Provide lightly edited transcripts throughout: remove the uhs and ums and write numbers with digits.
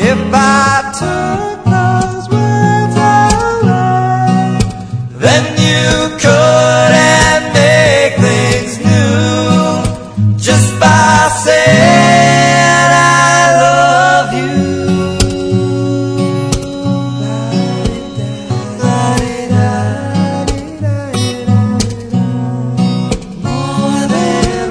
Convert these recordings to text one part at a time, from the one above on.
if I took those words away, then you couldn't make things new just by saying I love you. More than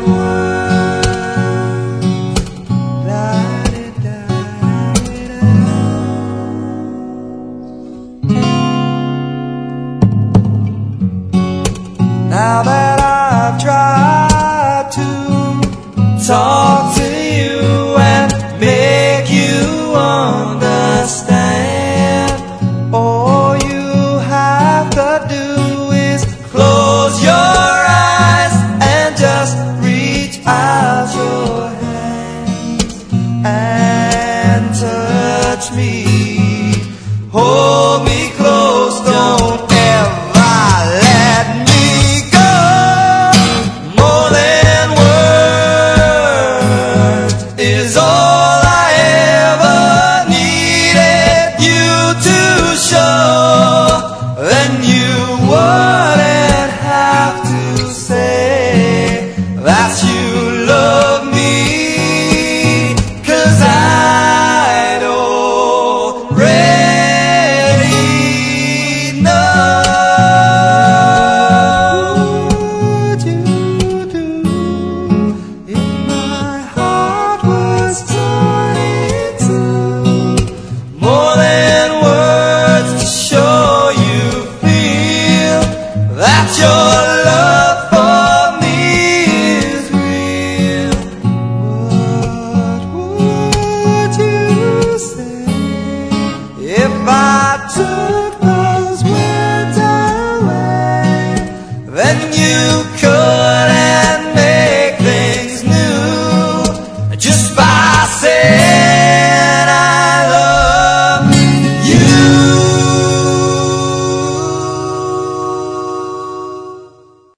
now that I've tried to talk to you and make you understand, all you have to do is close your eyes and just reach out your hands and touch me. Oh,